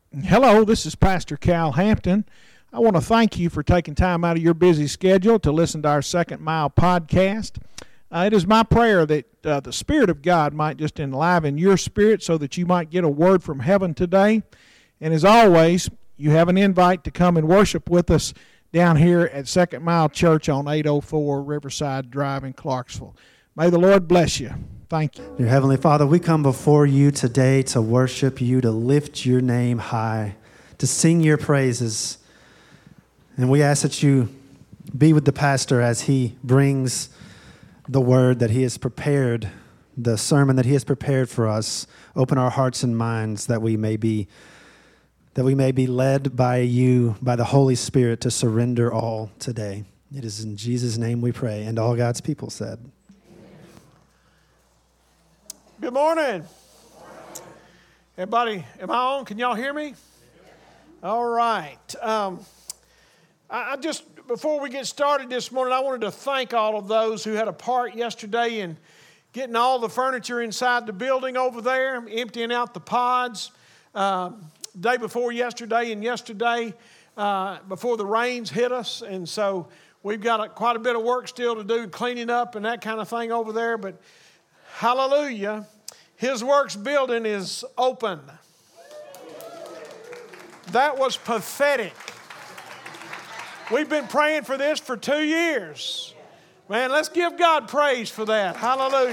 Hello, this is Pastor Cal Hampton. I want to thank you for taking time out of your busy schedule to listen to our Second Mile podcast. It is my prayer that the Spirit of God might just enliven your spirit so that you might get a word from heaven today. And as always, you have an invite to come and worship with us down here at Second Mile Church on 804 Riverside Drive in Clarksville. May the Lord bless you. Thank you. Dear Heavenly Father, we come before you today to worship you, to lift your name high, to sing your praises. And we ask that you be with the pastor as he brings the word that he has prepared, the sermon that he has prepared for us. Open our hearts and minds that we may be led by you, by the Holy Spirit, to surrender all today. It is in Jesus' name we pray. And all God's people said. Good morning. Everybody, am I on? Can y'all hear me? All right. I just, before we get started this morning, I wanted to thank all of those who had a part yesterday in getting all the furniture inside the building over there, emptying out the pods. Day before yesterday and yesterday before the rains hit us. And so we've got quite a bit of work still to do, cleaning up and that kind of thing over there. But hallelujah, His Works building is open. That was pathetic. We've been praying for this for 2 years. Man, let's give God praise for that. Hallelujah.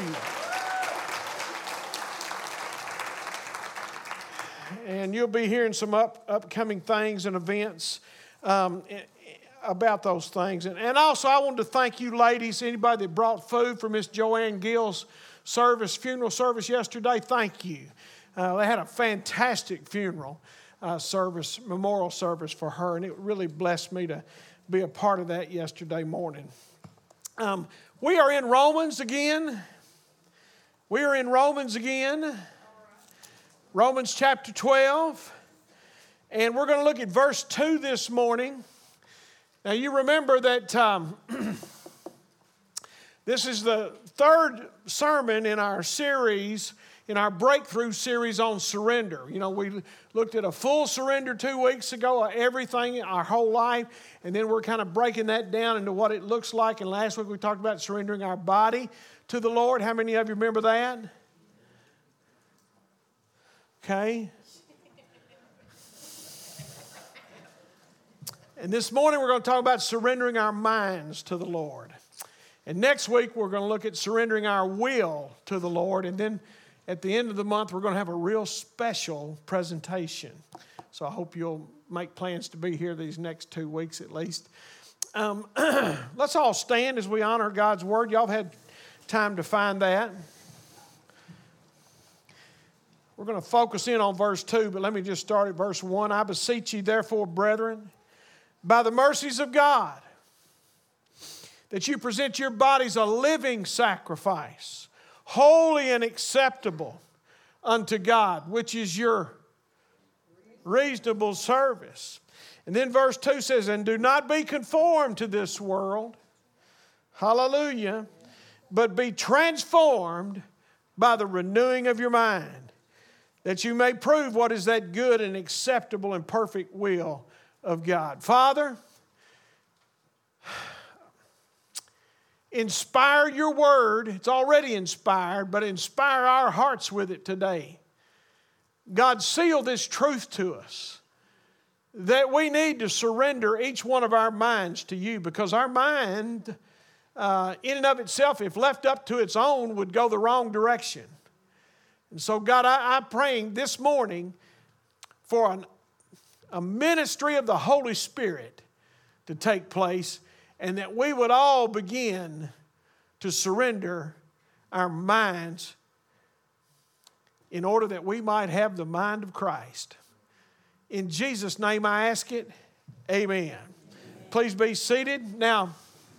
And you'll be hearing some upcoming things and events about those things. And also, I wanted to thank you ladies, anybody that brought food for Miss Joanne Gill's funeral service yesterday, thank you. They had a fantastic funeral service, memorial service for her, and it really blessed me to be a part of that yesterday morning. We are in Romans again. Romans chapter 12, and we're going to look at verse 2 this morning. Now you remember that this is the third sermon in our series, in our breakthrough series on surrender. You know, we looked at a full surrender 2 weeks ago, everything, our whole life, and then we're kind of breaking that down into what it looks like. And last week we talked about surrendering our body to the Lord. How many of you remember that? Okay. And this morning we're going to talk about surrendering our minds to the Lord. And next week we're going to look at surrendering our will to the Lord. And then at the end of the month we're going to have a real special presentation. So I hope you'll make plans to be here these next 2 weeks at least. Let's all stand as we honor God's Word. Y'all have had time to find that. We're going to focus in on verse 2, but let me just start at verse 1. I beseech you, therefore, brethren, by the mercies of God, that you present your bodies a living sacrifice, holy and acceptable unto God, which is your reasonable service. And then verse 2 says, and do not be conformed to this world, hallelujah, but be transformed by the renewing of your mind, that you may prove what is that good and acceptable and perfect will of God. Father, inspire your word. It's already inspired, but inspire our hearts with it today. God, seal this truth to us, that we need to surrender each one of our minds to you, because our mind, in and of itself, if left up to its own, would go the wrong direction. And so, God, I'm praying this morning for a ministry of the Holy Spirit to take place, and that we would all begin to surrender our minds in order that we might have the mind of Christ. In Jesus' name I ask it, amen. Please be seated. Now,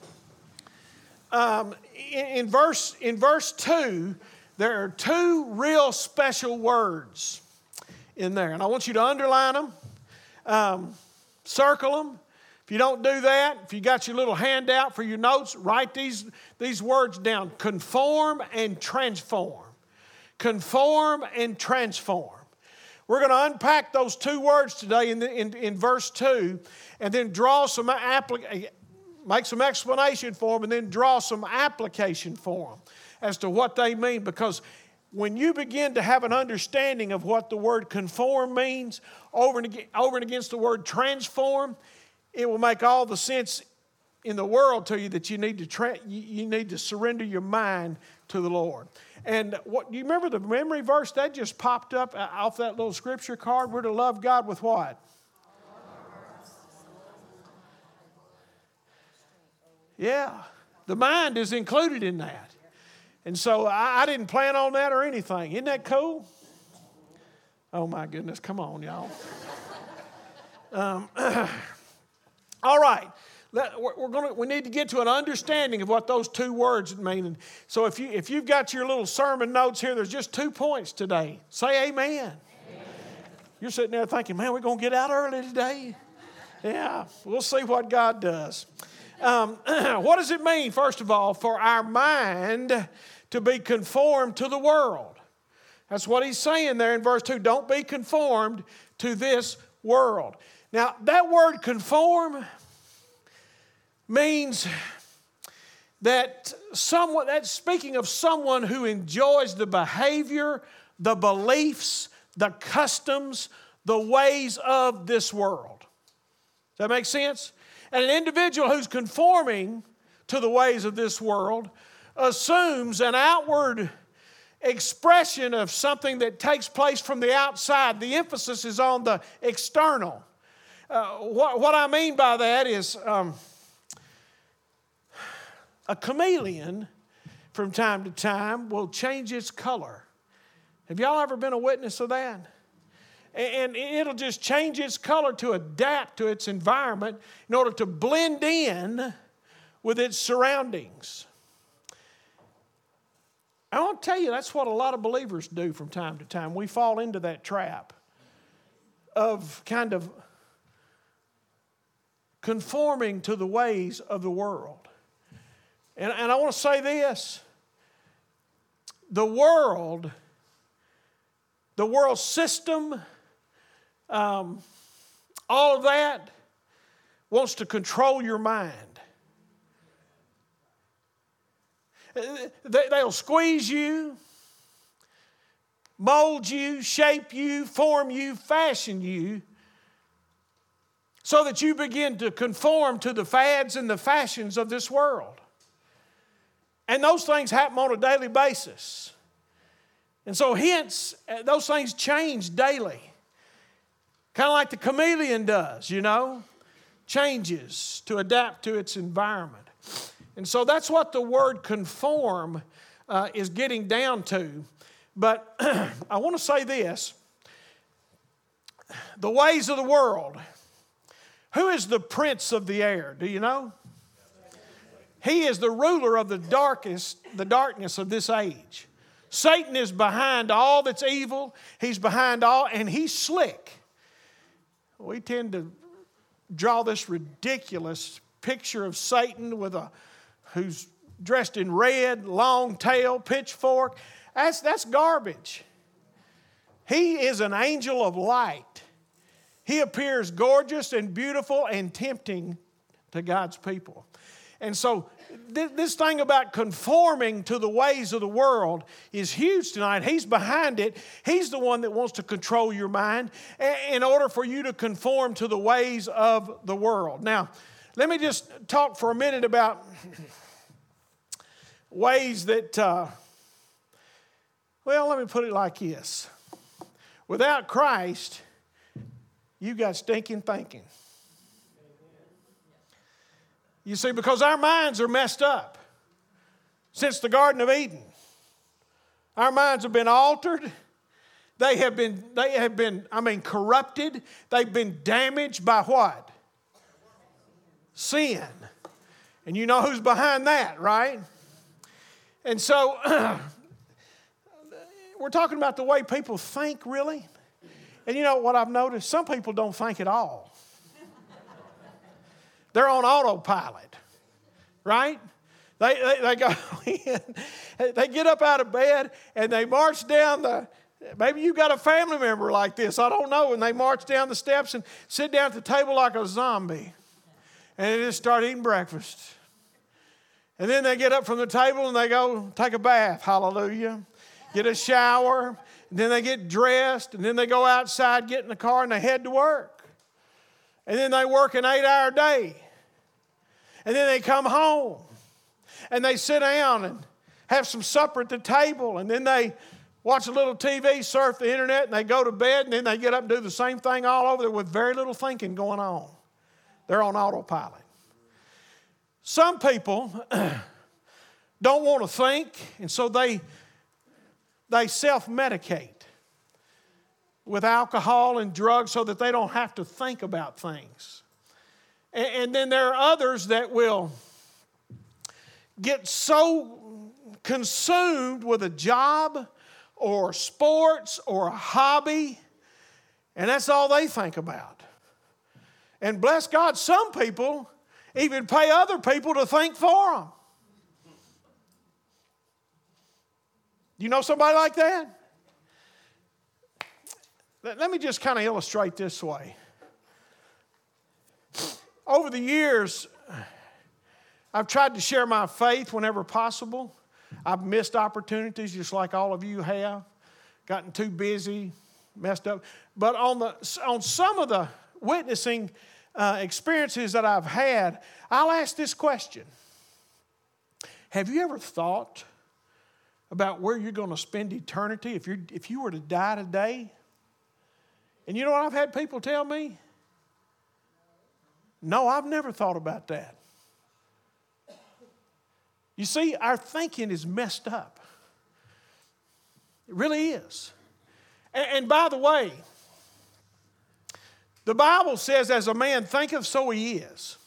in verse 2, there are two real special words in there. And I want you to underline them, circle them. If you don't do that, if you got your little handout for your notes, write these words down. Conform and transform. Conform and transform. We're going to unpack those two words today in verse 2 and then make some explanation for them and then draw some application for them as to what they mean. Because when you begin to have an understanding of what the word conform means over and against the word transform, it will make all the sense in the world to you that you need to surrender your mind to the Lord. And do you remember the memory verse that just popped up off that little scripture card? We're to love God with what? Yeah, the mind is included in that. And so I didn't plan on that or anything. Isn't that cool? Oh my goodness, come on, y'all. All right. We need to get to an understanding of what those two words mean. And so if you've got your little sermon notes here, there's just 2 points today. Say amen. Amen. You're sitting there thinking, man, we're going to get out early today. Yeah, we'll see what God does. What does it mean, first of all, for our mind to be conformed to the world? That's what he's saying there in verse 2. Don't be conformed to this world. Now, that word conform means that's speaking of someone who enjoys the behavior, the beliefs, the customs, the ways of this world. Does that make sense? And an individual who's conforming to the ways of this world assumes an outward expression of something that takes place from the outside. The emphasis is on the external. What I mean by that is a chameleon from time to time will change its color. Have y'all ever been a witness of that? And it'll just change its color to adapt to its environment in order to blend in with its surroundings. I want to tell you, that's what a lot of believers do from time to time. We fall into that trap of kind of conforming to the ways of the world. And I want to say this. The world system, all of that wants to control your mind. They'll squeeze you, mold you, shape you, form you, fashion you, so that you begin to conform to the fads and the fashions of this world. And those things happen on a daily basis. And so hence, those things change daily. Kind of like the chameleon does, changes to adapt to its environment. And so that's what the word conform is getting down to. But I want to say this. The ways of the world. Who is the prince of the air? Do you know? He is the ruler of the darkness of this age. Satan is behind all that's evil. He's behind all, and he's slick. We tend to draw this ridiculous picture of Satan who's dressed in red, long tail, pitchfork. That's garbage. He is an angel of light. He appears gorgeous and beautiful and tempting to God's people. And so this thing about conforming to the ways of the world is huge tonight. He's behind it. He's the one that wants to control your mind in order for you to conform to the ways of the world. Now, let me just talk for a minute about ways that, let me put it like this. Without Christ, you got stinking thinking. You see, because our minds are messed up since the Garden of Eden. Our minds have been altered. They have been corrupted. They've been damaged by what? Sin. And you know who's behind that, right? And so, we're talking about the way people think, really. And you know what I've noticed? Some people don't think at all. They're on autopilot, right? They go in, they get up out of bed and they march down Maybe you got a family member like this. I don't know. And they march down the steps and sit down at the table like a zombie. And they just start eating breakfast. And then they get up from the table and they go take a bath. Hallelujah. Get a shower. And then they get dressed. And then they go outside, get in the car, and they head to work. And then they work an 8-hour day. And then they come home. And they sit down and have some supper at the table. And then they watch a little TV, surf the internet, and they go to bed. And then they get up and do the same thing all over there with very little thinking going on. They're on autopilot. Some people don't want to think, and so they self-medicate with alcohol and drugs so that they don't have to think about things. And then there are others that will get so consumed with a job or sports or a hobby, and that's all they think about. And bless God, some people even pay other people to think for them. You know somebody like that? Let me just kind of illustrate this way. Over the years, I've tried to share my faith whenever possible. I've missed opportunities just like all of you have. Gotten too busy, messed up. But on some of the witnessing experiences that I've had, I'll ask this question. Have you ever thought about where you're going to spend eternity if you were to die today? And you know what I've had people tell me? No, I've never thought about that. You see, our thinking is messed up. It really is. And by the way, the Bible says, as a man thinketh, so he is.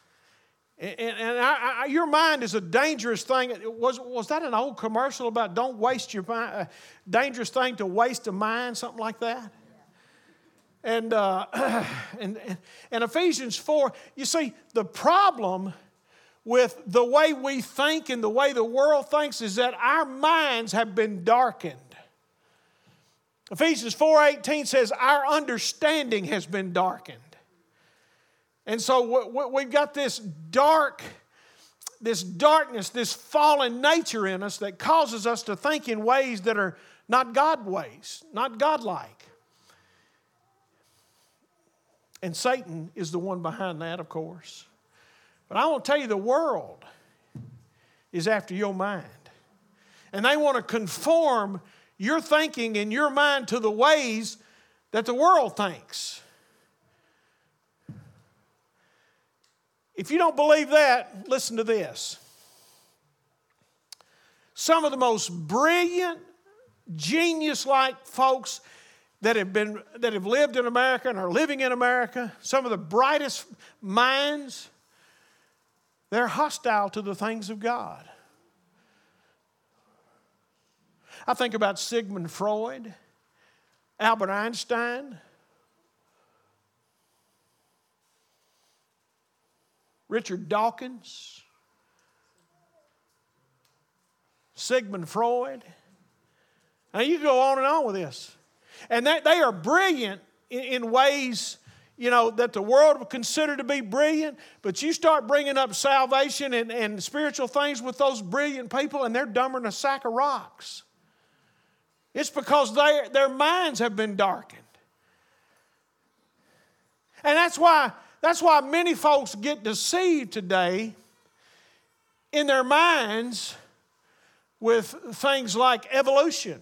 And your mind is a dangerous thing. Was that an old commercial about don't waste your mind, dangerous thing to waste a mind, something like that? And Ephesians 4, you see, the problem with the way we think and the way the world thinks is that our minds have been darkened. Ephesians 4:18 says our understanding has been darkened. And so we've got this darkness, this fallen nature in us that causes us to think in ways that are not God ways, not God-like. And Satan is the one behind that, of course. But I want to tell you, the world is after your mind. And they want to conform your thinking and your mind to the ways that the world thinks. If you don't believe that, listen to this. Some of the most brilliant, genius-like folks that have lived in America and are living in America, some of the brightest minds, they're hostile to the things of God. I think about Sigmund Freud, Albert Einstein, Richard Dawkins, Sigmund Freud. Now you can go on and on with this. And they are brilliant in ways, that the world would consider to be brilliant. But you start bringing up salvation and spiritual things with those brilliant people, and they're dumber than a sack of rocks. It's because their minds have been darkened. And that's why many folks get deceived today in their minds with things like evolution.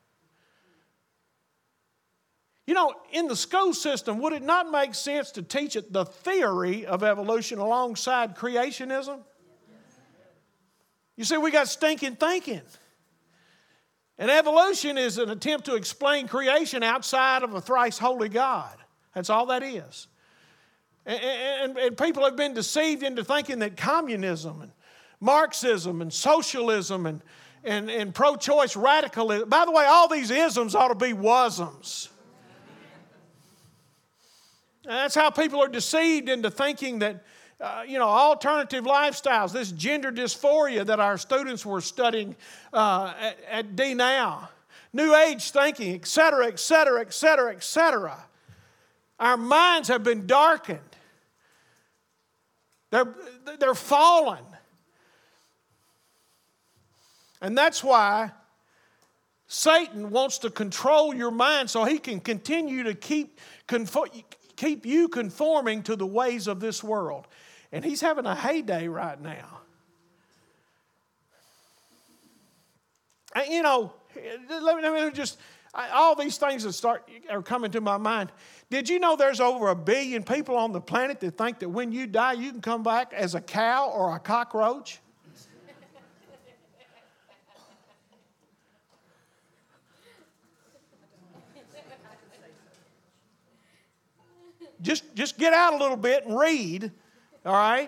In the school system, would it not make sense to teach it the theory of evolution alongside creationism? You see, we got stinking thinking. And evolution is an attempt to explain creation outside of a thrice holy God. That's all that is. And people have been deceived into thinking that communism and Marxism and socialism and pro-choice radicalism, by the way, all these isms ought to be wasms. And that's how people are deceived into thinking that, alternative lifestyles, this gender dysphoria that our students were studying at DNow, New Age thinking, etc., etc., etc., etc. Our minds have been darkened. They're fallen. And that's why Satan wants to control your mind so he can continue to keep you conforming to the ways of this world. And he's having a heyday right now. And, you know, let me just, all these things that are coming to my mind. Did you know there's over 1 billion people on the planet that think that when you die, you can come back as a cow or a cockroach? Just get out a little bit and read, all right?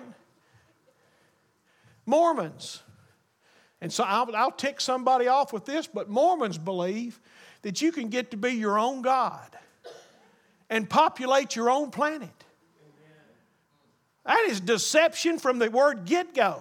Mormons. And so I'll tick somebody off with this, but Mormons believe that you can get to be your own God and populate your own planet. That is deception from the word get-go.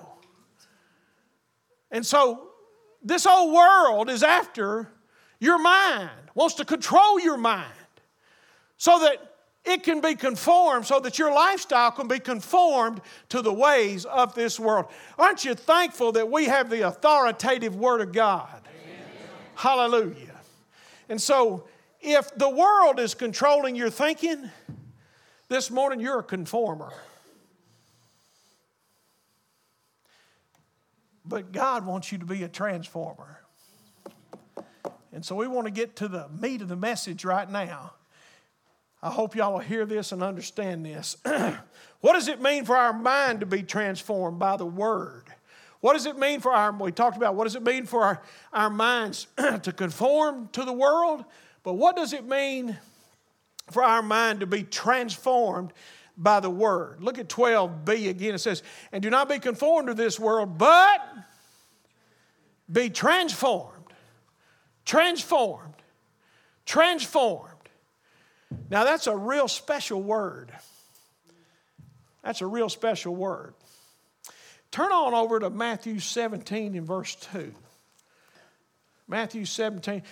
And so this whole world is after your mind, wants to control your mind so that it can be conformed, so that your lifestyle can be conformed to the ways of this world. Aren't you thankful that we have the authoritative Word of God? Amen. Hallelujah. And so, if the world is controlling your thinking, this morning you're a conformer. But God wants you to be a transformer. And so we want to get to the meat of the message right now. I hope y'all will hear this and understand this. What does it mean for our mind to be transformed by the Word? What does it mean for we talked about what does it mean for our minds to conform to the world? But what does it mean for our mind to be transformed by the Word? Look at 12b again. It says, and do not be conformed to this world, but be transformed. Transformed. Transformed. Now that's a real special word. That's a real special word. Turn on over to Matthew 17 and verse 2. Matthew 17.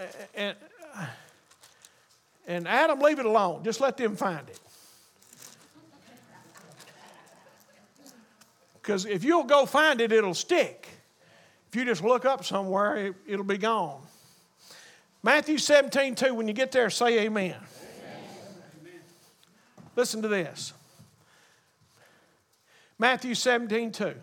And Adam, leave it alone. Just let them find it. Because if you'll go find it, it'll stick. If you just look up somewhere, it'll be gone. Matthew 17:2. When you get there, say amen. Listen to this. Matthew 17:2.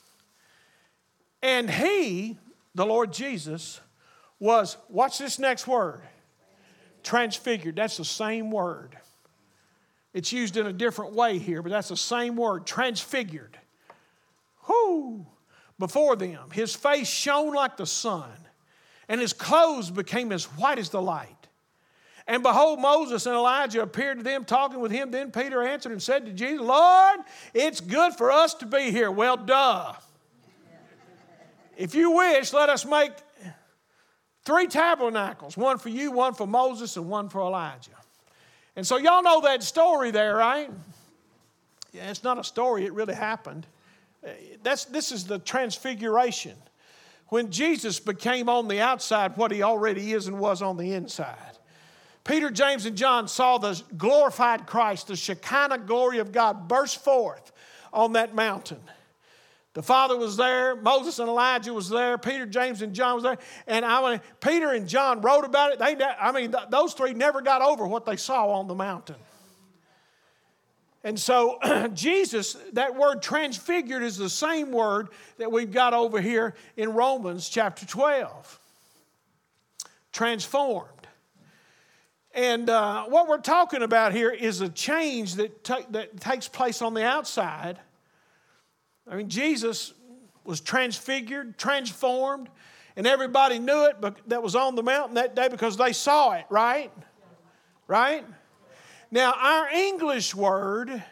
And he, the Lord Jesus, was, watch this next word, transfigured. That's the same word. It's used in a different way here, but that's the same word, transfigured. Whoo! Before them, his face shone like the sun, and his clothes became as white as the light. And behold, Moses and Elijah appeared to them, talking with him. Then Peter answered and said to Jesus, Lord, it's good for us to be here. Well, duh. If you wish, let us make 3 tabernacles, one for you, one for Moses, and one for Elijah. And so y'all know that story there, right? Yeah, it's not a story. It really happened. This is the transfiguration. When Jesus became on the outside what he already is and was on the inside. Peter, James, and John saw the glorified Christ, the Shekinah glory of God burst forth on that mountain. The Father was there. Moses and Elijah was there. Peter, James, and John was there. And Peter and John wrote about it. Those 3 never got over what they saw on the mountain. And so Jesus, that word transfigured is the same word that we've got over here in Romans chapter 12. Transformed. And what we're talking about here is a change that takes place on the outside. I mean, Jesus was transfigured, transformed, and everybody knew it that was on the mountain that day because they saw it, right? Right? Now, our English word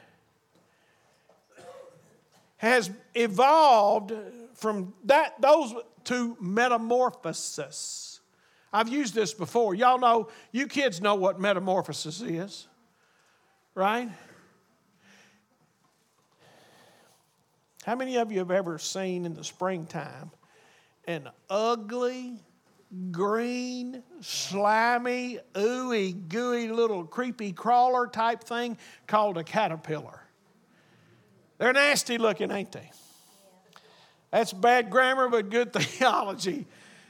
has evolved from those to metamorphosis. I've used this before. Y'all know, you kids know what metamorphosis is, right? How many of you have ever seen in the springtime an ugly, green, slimy, ooey, gooey, little creepy crawler type thing called a caterpillar. They're nasty looking, ain't they? That's bad grammar, but good theology.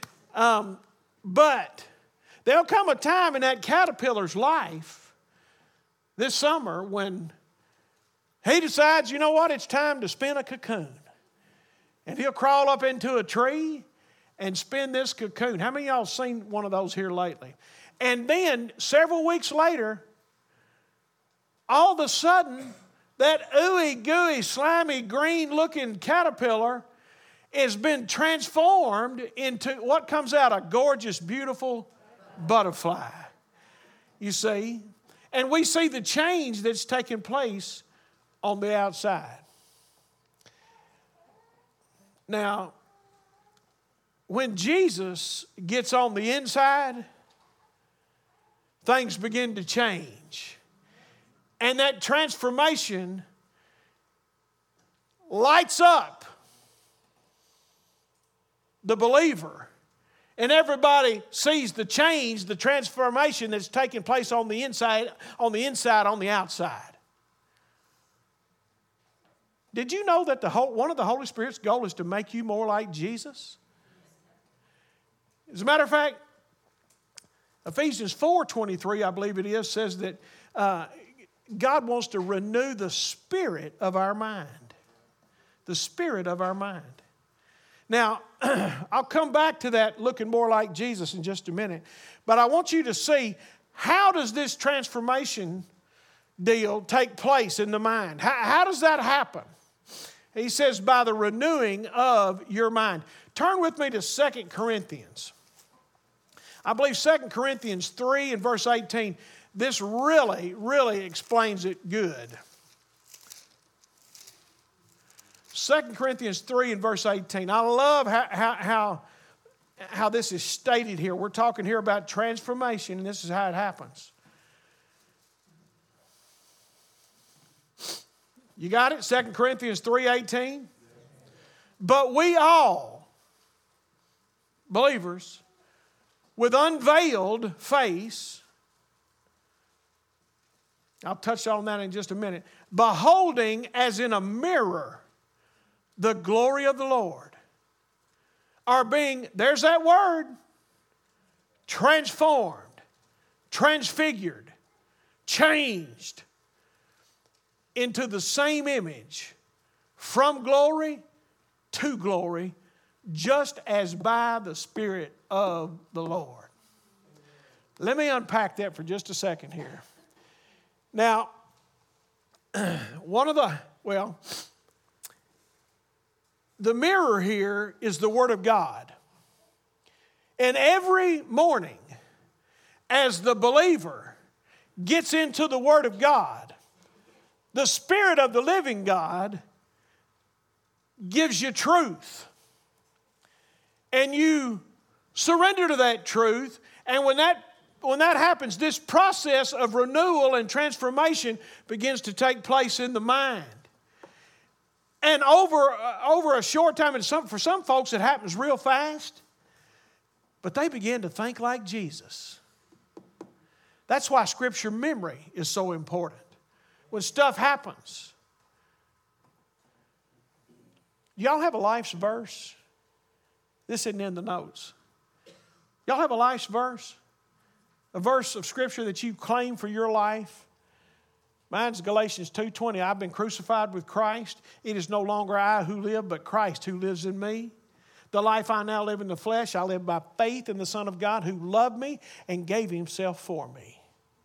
But there'll come a time in that caterpillar's life this summer when he decides, you know what, it's time to spin a cocoon. And he'll crawl up into a tree and spin this cocoon. How many of y'all seen one of those here lately? And then several weeks later, all of a sudden, that ooey gooey, slimy, green-looking caterpillar has been transformed into what comes out, a gorgeous, beautiful butterfly. You see? And we see the change that's taking place on the outside. Now, when Jesus gets on the inside, things begin to change. And that transformation lights up the believer. And everybody sees the change, the transformation that's taking place on the inside, on the outside. Did you know that one of the Holy Spirit's goal is to make you more like Jesus? As a matter of fact, Ephesians 4:23, I believe it is, says that God wants to renew the spirit of our mind. The spirit of our mind. Now, I'll come back to that looking more like Jesus in just a minute. But I want you to see, how does this transformation deal take place in the mind? How does that happen? He says, by the renewing of your mind. Turn with me to 2 Corinthians. I believe 2 Corinthians 3 and verse 18, this really, really explains it good. 2 Corinthians 3 and verse 18. I love how this is stated here. We're talking here about transformation, and this is how it happens. You got it? 2 Corinthians 3:18. But we all, believers, with unveiled face, I'll touch on that in just a minute, beholding as in a mirror the glory of the Lord, are being, there's that word, transformed, transfigured, changed into the same image from glory to glory, just as by the Spirit of the Lord. Let me unpack that for just a second here. Now, the mirror here is the Word of God. And every morning, as the believer gets into the Word of God, the Spirit of the living God gives you truth. And you surrender to that truth. And when that happens, this process of renewal and transformation begins to take place in the mind. And over a short time, and for some folks it happens real fast, but they begin to think like Jesus. That's why Scripture memory is so important. When stuff happens. Y'all have a life's verse? This isn't in the notes. Y'all have a life's verse? A verse of Scripture that you claim for your life? Mine's Galatians 2:20. I've been crucified with Christ. It is no longer I who live, but Christ who lives in me. The life I now live in the flesh, I live by faith in the Son of God who loved me and gave himself for me.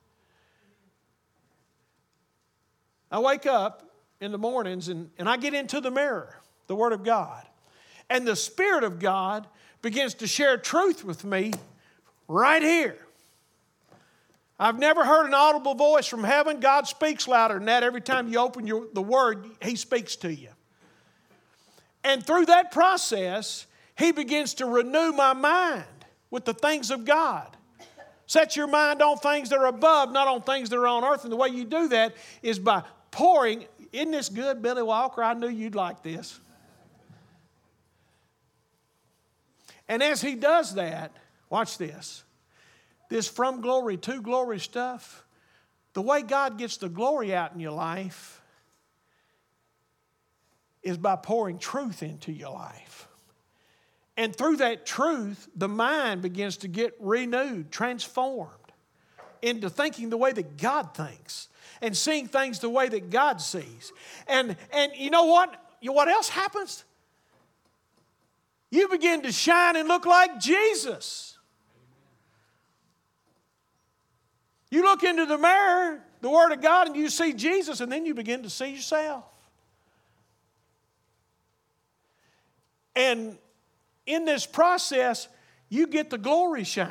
I wake up in the mornings and I get into the mirror, the Word of God. And the Spirit of God begins to share truth with me right here. I've never heard an audible voice from heaven. God speaks louder than that. Every time you open the Word, He speaks to you. And through that process, He begins to renew my mind with the things of God. Set your mind on things that are above, not on things that are on earth. And the way you do that is by pouring. Isn't this good, Billy Walker? I knew you'd like this. And as he does that, Watch this. This from glory to glory stuff, the way God gets the glory out in your life is by pouring truth into your life. And through that truth, the mind begins to get renewed, transformed into thinking the way that God thinks and seeing things the way that God sees. And you know what? What else happens? You begin to shine and look like Jesus. You look into the mirror, the Word of God, and you see Jesus, and then you begin to see yourself. And in this process, you get the glory shine.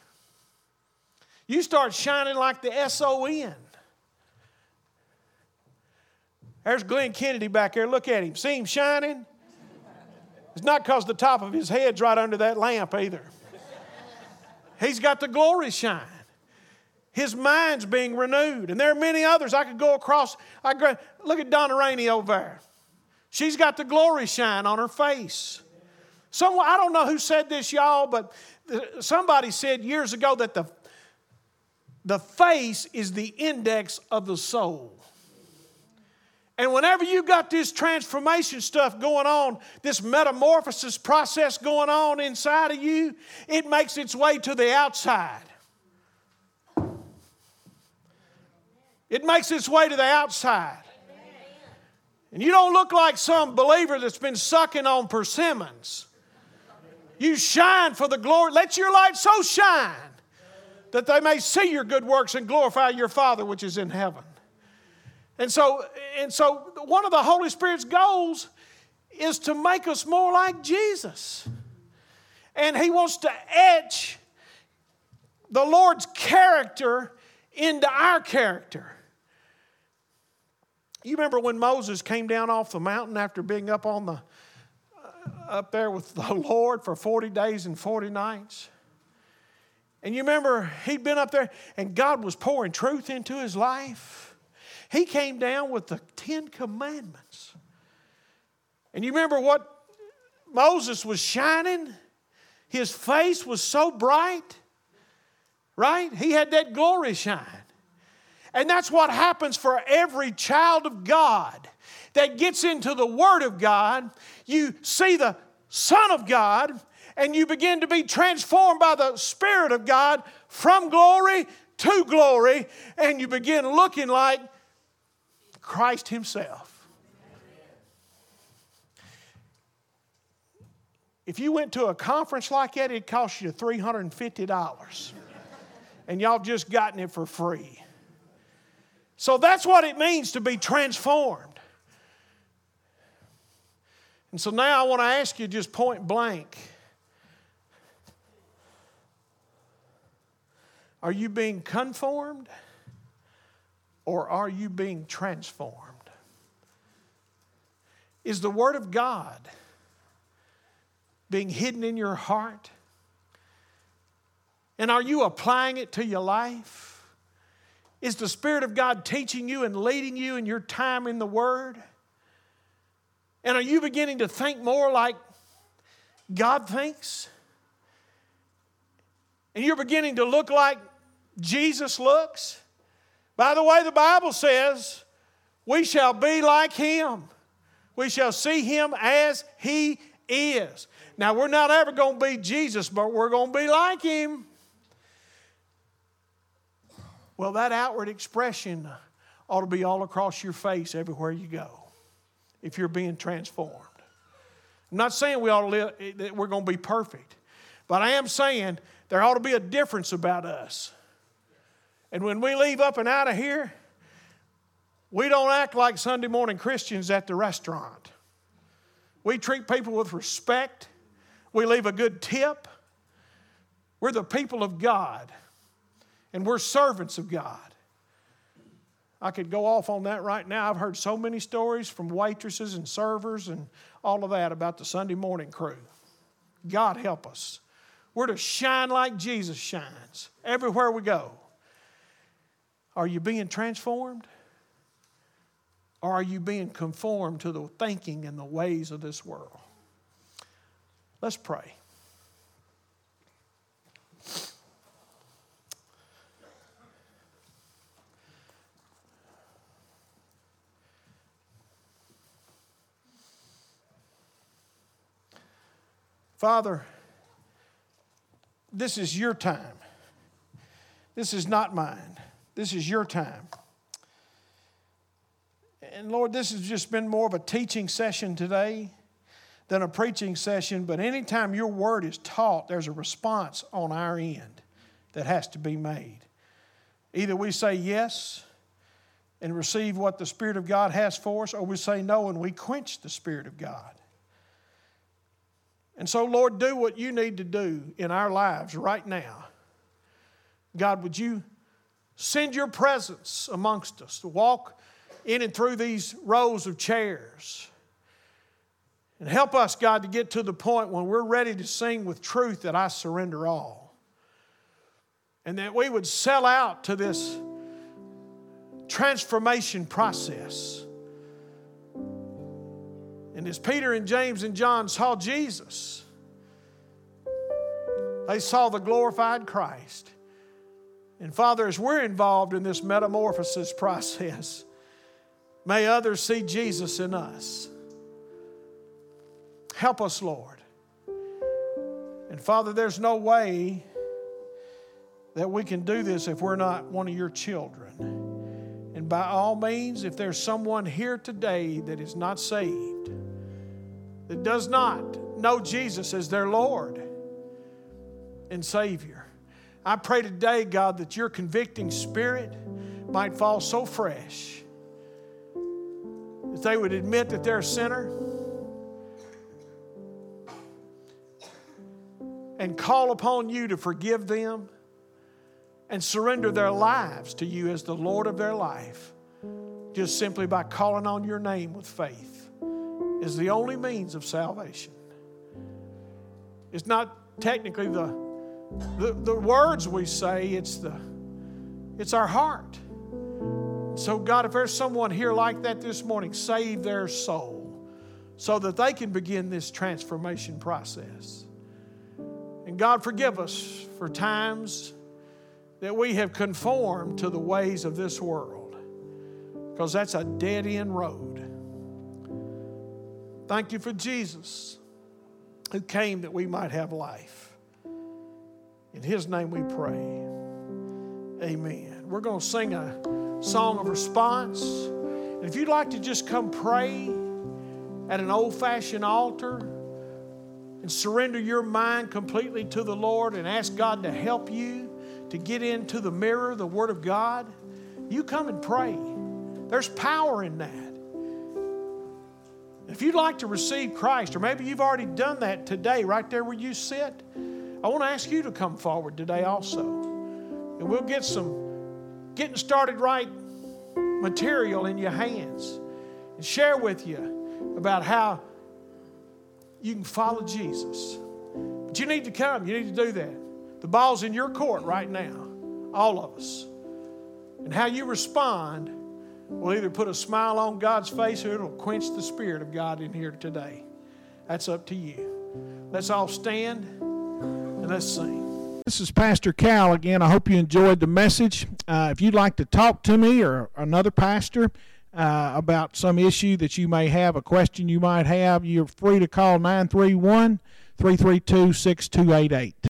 You start shining like the S-O-N. There's Glenn Kennedy back there. Look at him. See him shining? It's not because the top of his head's right under that lamp either. He's got the glory shine. His mind's being renewed. And there are many others I could go across. Look at Donna Rainey over there. She's got the glory shine on her face. Someone, I don't know who said this, y'all, but somebody said years ago that the face is the index of the soul. And whenever you got this transformation stuff going on, this metamorphosis process going on inside of you, it makes its way to the outside. It makes its way to the outside. And you don't look like some believer that's been sucking on persimmons. You shine for the glory. Let your light so shine that they may see your good works and glorify your Father which is in heaven. And so one of the Holy Spirit's goals is to make us more like Jesus. And He wants to etch the Lord's character into our character. You remember when Moses came down off the mountain after being up there with the Lord for 40 days and 40 nights? And you remember he'd been up there and God was pouring truth into his life. He came down with the 10 Commandments. And you remember what Moses was shining? His face was so bright, right? He had that glory shine. And that's what happens for every child of God that gets into the Word of God. You see the Son of God, and you begin to be transformed by the Spirit of God from glory to glory, and you begin looking like Christ Himself. If you went to a conference like that, it'd cost you $350. And y'all just gotten it for free. So that's what it means to be transformed. And so now I want to ask you just point blank. Are you being conformed or are you being transformed? Is the Word of God being hidden in your heart? And are you applying it to your life? Is the Spirit of God teaching you and leading you in your time in the Word? And are you beginning to think more like God thinks? And you're beginning to look like Jesus looks? By the way, the Bible says, we shall be like Him. We shall see Him as He is. Now, we're not ever going to be Jesus, but we're going to be like Him. Well, that outward expression ought to be all across your face everywhere you go if you're being transformed. I'm not saying we ought to live, that we're going to be perfect, but I am saying there ought to be a difference about us. And when we leave up and out of here, we don't act like Sunday morning Christians at the restaurant. We treat people with respect. We leave a good tip. We're the people of God. And we're servants of God. I could go off on that right now. I've heard so many stories from waitresses and servers and all of that about the Sunday morning crew. God help us. We're to shine like Jesus shines everywhere we go. Are you being transformed? Or are you being conformed to the thinking and the ways of this world? Let's pray. Father, this is your time. This is not mine. This is your time. And Lord, this has just been more of a teaching session today than a preaching session, but anytime your word is taught, there's a response on our end that has to be made. Either we say yes and receive what the Spirit of God has for us, or we say no and we quench the Spirit of God. And so, Lord, do what you need to do in our lives right now. God, would you send your presence amongst us to walk in and through these rows of chairs. And help us, God, to get to the point when we're ready to sing with truth that I surrender all. And that we would sell out to this transformation process. And as Peter and James and John saw Jesus, they saw the glorified Christ. And Father, as we're involved in this metamorphosis process, may others see Jesus in us. Help us, Lord. And Father, there's no way that we can do this if we're not one of your children. And by all means, if there's someone here today that is not saved, that does not know Jesus as their Lord and Savior, I pray today, God, that your convicting Spirit might fall so fresh that they would admit that they're a sinner and call upon you to forgive them and surrender their lives to you as the Lord of their life, just simply by calling on your name with faith is the only means of salvation. It's not technically the words we say, it's our heart. So God, if there's someone here like that this morning, save their soul so that they can begin this transformation process. And God, forgive us for times that we have conformed to the ways of this world, because that's a dead-end road. Thank you for Jesus, who came that we might have life. In His name we pray. Amen. We're going to sing a song of response. And if you'd like to just come pray at an old-fashioned altar and surrender your mind completely to the Lord and ask God to help you to get into the mirror, the Word of God, you come and pray. There's power in that. If you'd like to receive Christ, or maybe you've already done that today right there where you sit, I want to ask you to come forward today also. And we'll get some getting started right material in your hands and share with you about how you can follow Jesus. But you need to come. You need to do that. The ball's in your court right now, all of us. And how you respond will either put a smile on God's face or it'll quench the Spirit of God in here today. That's up to you. Let's all stand and let's sing. This is Pastor Cal again. I hope you enjoyed the message. If you'd like to talk to me or another pastor about some issue that you may have, a question you might have, you're free to call 931-332-6288.